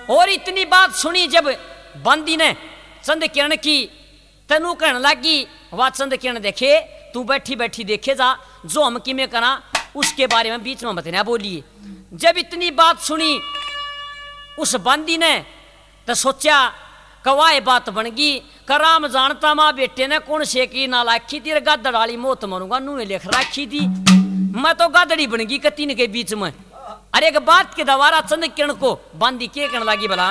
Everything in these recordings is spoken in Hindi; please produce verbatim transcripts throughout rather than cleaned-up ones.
और इतनी बात सुनी जब बंदी ने चंद किरण की, तेनू कहने लगी वह चंद किरण देखे, तू बैठी बैठी देखे जा, जो हम कि में करा उसके बारे में बीच में मत ना बोलिए। जब इतनी बात सुनी उस बंदी ने तो सोचा कवाए बात बन गई, कराम जानता माँ बेटे ने कौन से की ना लाखी थी, गादड़ वाली मौत मरूंगा नू लिख राखी थी, मैं तो गादड़ी बन गई कतीन के बीच में। अरे एक बात के दवारा चंद किरण को बंदी के कहने लगी भला,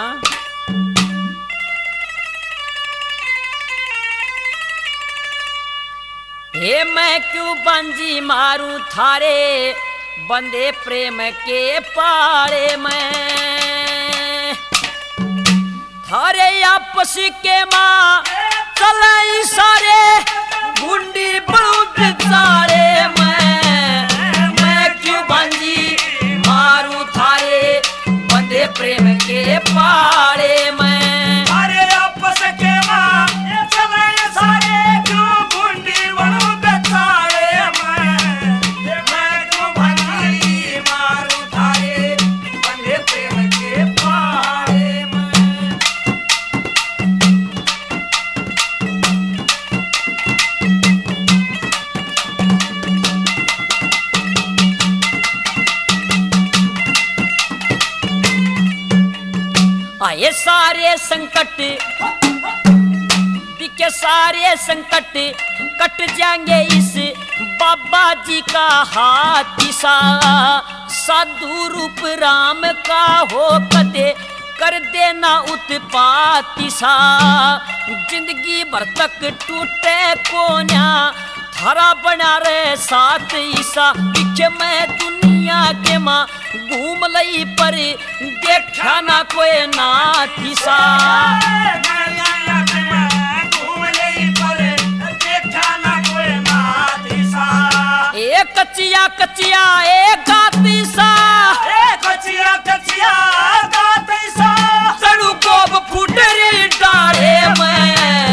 हे मैं क्यों बंजी मारूं थारे बंदे प्रेम के पाले में, थारे आपस के माँ चले सारे गुंडी बड़ू बिचारे मैं, मैं क्यों बंजी मारूं थारे बंदे प्रेम के पाले में, थारे आपस के माँ चले सारे क्यों गुंडी बड़ू बिचारे मैं, मैं क्यों बंजी मारूं थारे बंदे प्रेम के पाले में। आए सारे संकट दिखे सारे संकट कट जाएंगे इस बाबा जी का हाथ सा, साधु रूप राम का हो कदे कर देना उत्पाती सा, जिंदगी भर तक टूटे कोन्या थारा बना रे साथ ईसा, दिखे मैं दुनिया के माँ घूम लई पर देखा ना कोई नातीसा, एक कचिया कचिया एक गातीसा, कचिया कचिया गातीसा, सड़ू को फुटरी डाले मैं,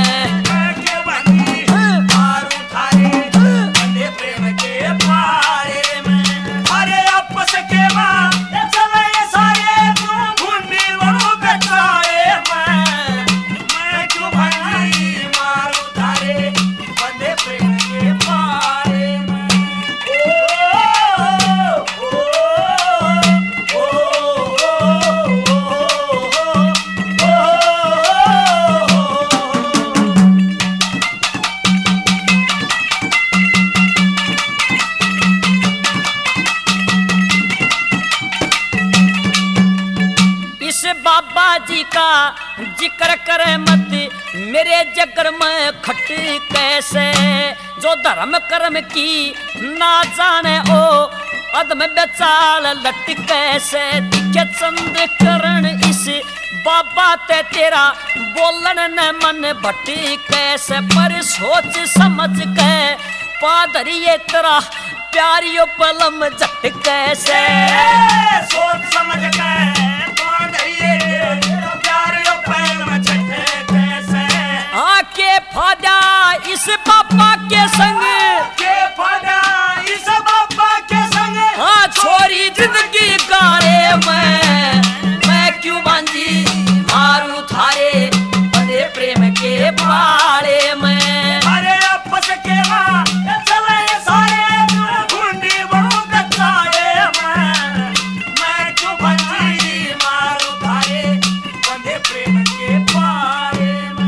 बाबा जी का जिक्र करे मत मेरे जगर में खट कैसे, जो धर्म कर्म की ना जाने ओ अदम बेचाल लट कैसे, दिखे चंद करण इस बाबा ते तेरा बोलन न मन भट कैसे, पर सोच समझ के पादरिये तेरा प्यारियो पलम झट कैसे, सोच समझ के आके फादा इस बाबा के संग, के फादा इस बाबा के संग, हाँ छोरी जिंदगी गारे मैं, मैं क्यों बांधी मारूं थारे बंदे प्रेम के पाले में, अरे आपस के माँ चले सारे गुंडी बड़ू बेचारे मैं, मैं क्यों बांधी मारूं थारे बंदे प्रेम के पाले में।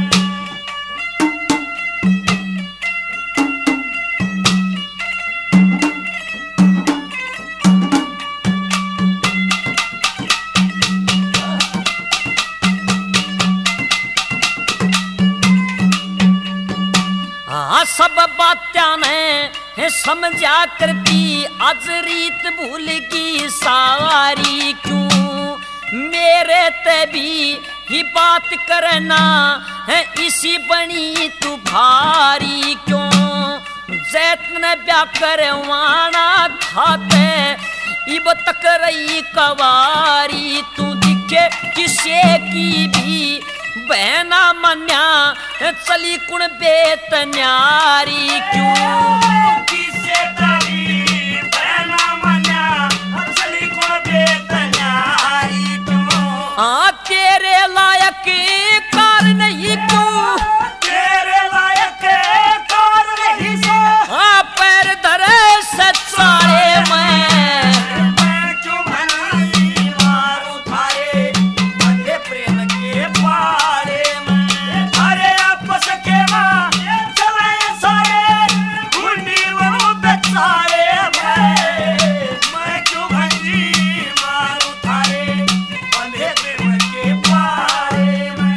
सब बात्या ने समझा करती आज रीत भूल की सारी, क्यों मेरे ते भी ही बात करना है इसी बनी तू भारी, क्यों जैतन ब्या करवाना खाते इब तक रही कवारी, तू दिखे किसे की भी बहना मन्या चली कुण बेत न्यारी, क्यों किसे तली बहना मन्या चली कुण बेत न्यारी, क्यों आते के कार नहीं क्यों तेरे लायक कार नहीं सो हाँ पैर धरे सचारे मैं मैं क्यों भंजी मारू थारे बंधे प्रेम के पारे में अरे आपस के माँ चले सारे गुंडी बनो बेचारे मैं मैं क्यों भंजी मारू थारे बंधे प्रेम के पारे में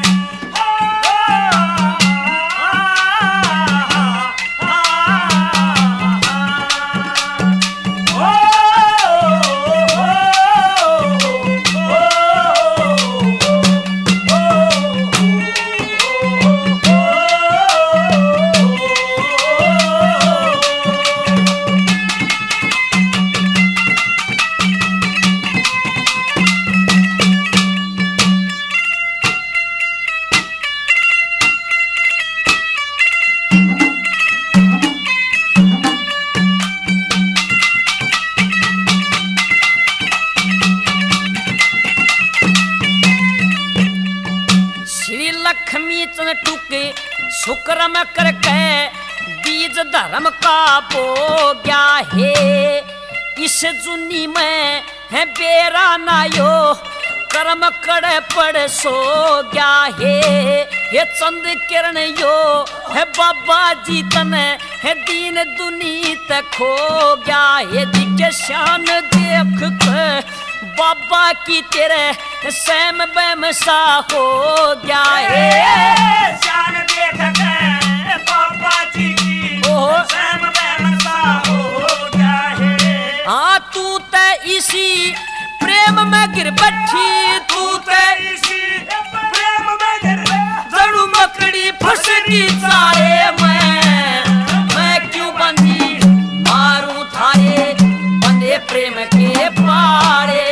श्री लक्ष्मी चंद टुके शुक्रम करके बीज धर्म का बो गया है इस जुनी में है बेरा नायो कर्म कड़े पड़ सो गया है ये चंद किरण यो है बाबा जी तन है दीन दुनी तक खो गया है दिखे शान देख के बाबा की तेरे सैम बैम सा हो गया है शान देख के बाबा जी की ओहो। सैम बैम सा हो गया है हाँ तू ते इसी प्रेम में गिर बैठी तू ते इसी प्रेम में गिर जड़ू मकड़ी फंस गई सारे मैं मैं क्यों बंदी मारू थारे बंदे प्रेम के पारे